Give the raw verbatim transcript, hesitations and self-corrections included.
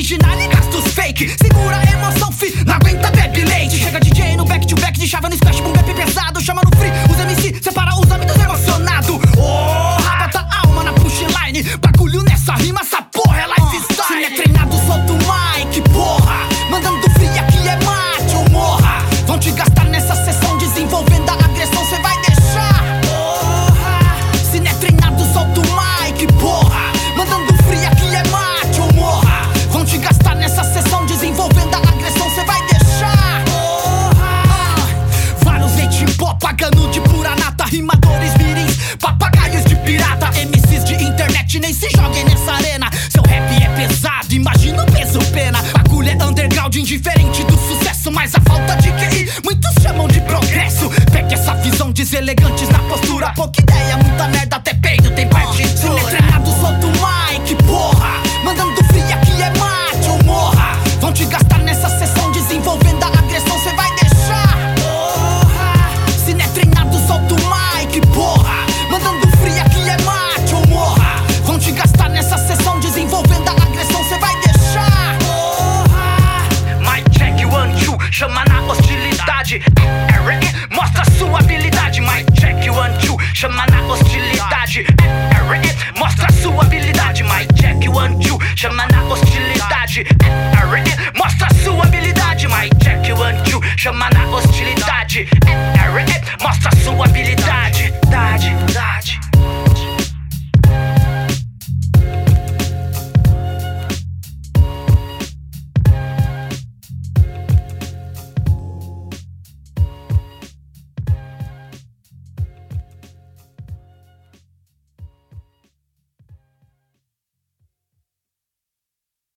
original e gasta os fake. Segura a emoção, fi, não aguenta, bebe leite. Chega D J no back to back, de chave no splash, boom bap pesado. Chama no free, os M C, separa os homens dos emocionados. Oh, bota a alma na punchline. Bagulho nessa rima, essa porra é lifestyle. Se não é treinado, solta o mic, porra. Mandando free, aqui é mate ou morra. Vão te gastar nessa sessão, desenvolvendo a agressão, cê vai deixar. Porra. Se não é treinado, solta o mic, porra. Mandando free, aqui é mate ou morra. Vão te gastar nessa sessão, desenvolvendo a agressão, cê vai deixar. Porra. Vários leite em pó, pagando de pura nata. Rimadores mirins, papagaios de pirata. M Cs de internet, nem se joguem nessa arena. Seu rap é pesado, imagina o peso pena. Bagulho é underground, indiferente do sucesso. Mas a falta de Q I, muitos chamam de progresso. Pegue essa visão, deselegantes na postura. Pouca ideia, muita merda, até peido tem partitura. Se não é treinado, solta o mic, porra. Mandando free, aqui é mate ou morra. Vão te gastar nessa sessão, desenvolvendo a agressão, cê vai deixar. Porra. Se não é treinado, solta o mic, porra. Mandando free, aqui é mate ou morra. Vão te gastar nessa sessão, desenvolvendo a agressão, cê vai deixar. Porra. Mic check, one, two, chama na hostilidade. Mostra sua habilidade. Mic check, one, two, chama na hostilidade.